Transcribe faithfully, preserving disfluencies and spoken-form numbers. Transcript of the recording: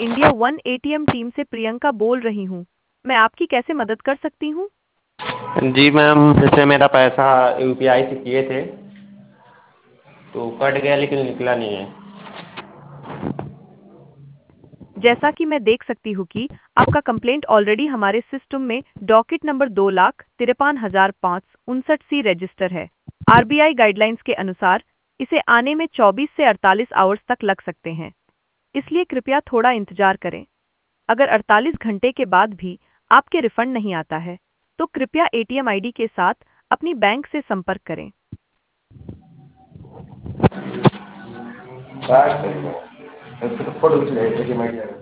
India one ATM team से प्रियंका बोल रही हूँ। मैं आपकी कैसे मदद कर सकती हूँ? जी मैम, जैसे मेरा पैसा यू पी आई से किए थे तो कट गया लेकिन निकला नहीं है। जैसा कि मैं देख सकती हूँ कि आपका कंप्लेंट ऑलरेडी हमारे सिस्टम में डॉकेट नंबर दो लाख तिरपन हजार पाँच उनसठ सी रजिस्टर है। आर बी आई गाइडलाइंस के अनुसार इसे आने में चौबीस से अड़तालीस आवर्स तक लग सकते हैं, इसलिए कृपया थोड़ा इंतजार करें। अगर अड़तालीस घंटे के बाद भी आपके रिफंड नहीं आता है, तो कृपया एटीएम आईडी के साथ अपनी बैंक से संपर्क करें। फोटो खींच ले,